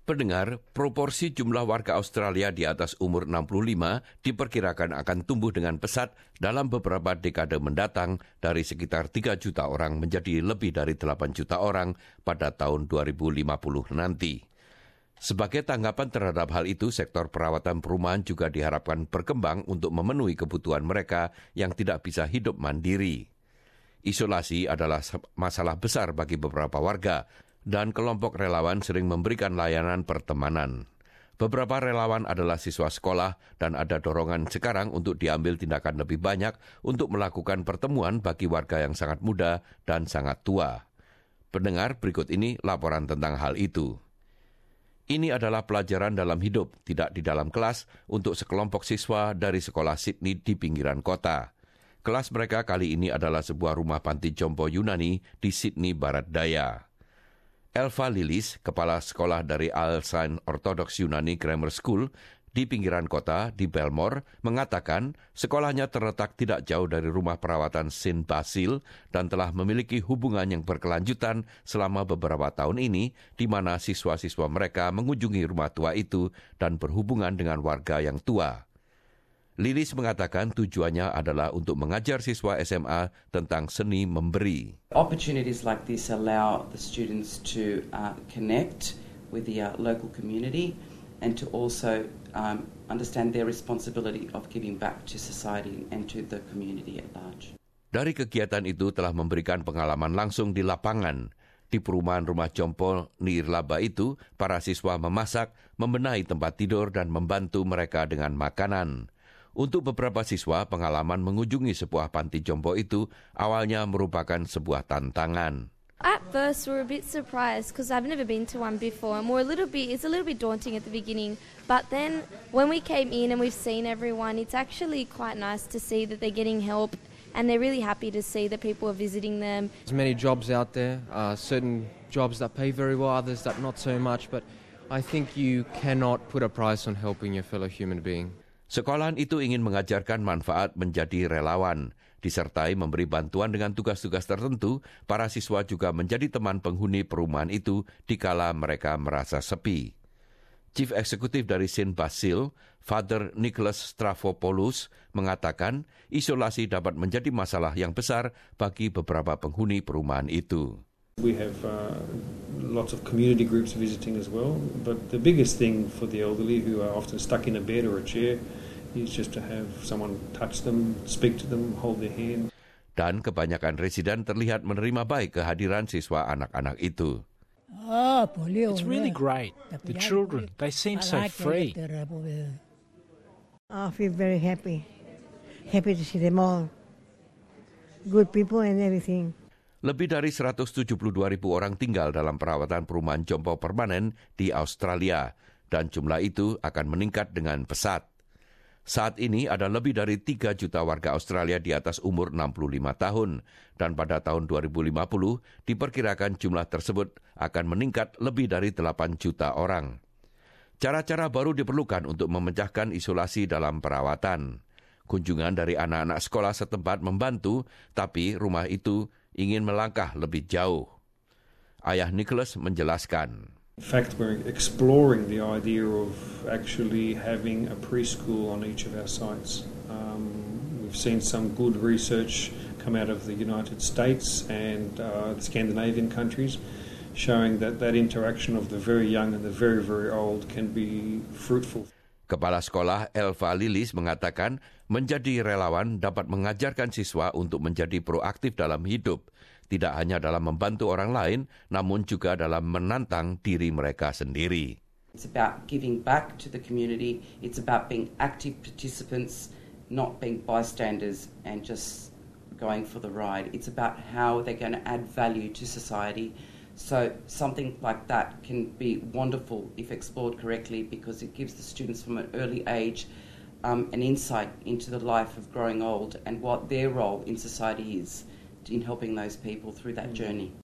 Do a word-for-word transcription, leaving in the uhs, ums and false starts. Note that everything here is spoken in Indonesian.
Pendengar, proporsi jumlah warga Australia di atas umur enam puluh lima diperkirakan akan tumbuh dengan pesat dalam beberapa dekade mendatang dari sekitar tiga juta orang menjadi lebih dari delapan juta orang pada tahun dua ribu lima puluh nanti. Sebagai tanggapan terhadap hal itu, sektor perawatan perumahan juga diharapkan berkembang untuk memenuhi kebutuhan mereka yang tidak bisa hidup mandiri. Isolasi adalah masalah besar bagi beberapa warga, dan kelompok relawan sering memberikan layanan pertemanan. Beberapa relawan adalah siswa sekolah dan ada dorongan sekarang untuk diambil tindakan lebih banyak untuk melakukan pertemuan bagi warga yang sangat muda dan sangat tua. Pendengar, berikut ini laporan tentang hal itu. Ini adalah pelajaran dalam hidup, tidak di dalam kelas, untuk sekelompok siswa dari sekolah Sydney di pinggiran kota. Kelas mereka kali ini adalah sebuah rumah panti jompo Yunani di Sydney Barat Daya. Elva Lilis, kepala sekolah dari Al Saint Orthodox Yunani Grammar School di pinggiran kota di Belmore, mengatakan sekolahnya terletak tidak jauh dari rumah perawatan Saint Basil dan telah memiliki hubungan yang berkelanjutan selama beberapa tahun ini, di mana siswa-siswa mereka mengunjungi rumah tua itu dan berhubungan dengan warga yang tua. Lilis mengatakan tujuannya adalah untuk mengajar siswa S M A tentang seni memberi. Opportunities like this allow the students to uh, connect with the uh, local community and to also um, understand their responsibility of giving back to society and to the community at large. Dari kegiatan itu telah memberikan pengalaman langsung di lapangan. Di perumahan rumah jompo Nirlaba itu, para siswa memasak, membenahi tempat tidur dan membantu mereka dengan makanan. Untuk beberapa siswa, pengalaman mengunjungi sebuah panti jompo itu awalnya merupakan sebuah tantangan. At first, we were a bit surprised because I've never been to one before, and we're a little bit, it's a little bit daunting at the beginning. But then, when we came in and we've seen everyone, it's actually quite nice to see that they're getting help, and they're really happy to see that people are visiting them. There's many jobs out there, uh, certain jobs that pay very well, others that not so much, but I think you cannot put a price on helping your fellow human being. Sekolahan itu ingin mengajarkan manfaat menjadi relawan. Disertai memberi bantuan dengan tugas-tugas tertentu, para siswa juga menjadi teman penghuni perumahan itu dikala mereka merasa sepi. Chief Executive dari Saint Basil, Father Nicholas Strafopoulos, mengatakan isolasi dapat menjadi masalah yang besar bagi beberapa penghuni perumahan itu. We have uh, lots of community groups visiting as well, but the biggest thing for the elderly who are often stuck in a bed or a chair is just to have someone touch them, speak to them, hold their hand. Dan kebanyakan residen terlihat menerima baik kehadiran siswa anak-anak itu. It's really great. The children, they seem so free. I feel very happy. Happy to see them all. Good people and everything. Lebih dari seratus tujuh puluh dua ribu orang tinggal dalam perawatan perumahan jompo permanen di Australia, dan jumlah itu akan meningkat dengan pesat. Saat ini ada lebih dari tiga juta warga Australia di atas umur enam puluh lima tahun, dan pada tahun dua ribu lima puluh diperkirakan jumlah tersebut akan meningkat lebih dari delapan juta orang. Cara-cara baru diperlukan untuk memecahkan isolasi dalam perawatan. Kunjungan dari anak-anak sekolah setempat membantu, tapi rumah itu ingin melangkah lebih jauh. Ayah Nicholas menjelaskan. In fact, we're exploring the idea of actually having a preschool on each of our sites. Um, we've seen some good research come out of the United States and uh, the Scandinavian countries showing that that interaction of the very young and the very, very old can be fruitful. Kepala sekolah Elva Lilis mengatakan menjadi relawan dapat mengajarkan siswa untuk menjadi proaktif dalam hidup, tidak hanya dalam membantu orang lain, namun juga dalam menantang diri mereka sendiri. It's about giving back to the community. It's about being active participants, not being bystanders and just going for the ride. It's about how they're going to add value to society. So something like that can be wonderful if explored correctly, because it gives the students from an early age um, an insight into the life of growing old and what their role in society is in helping those people through that journey.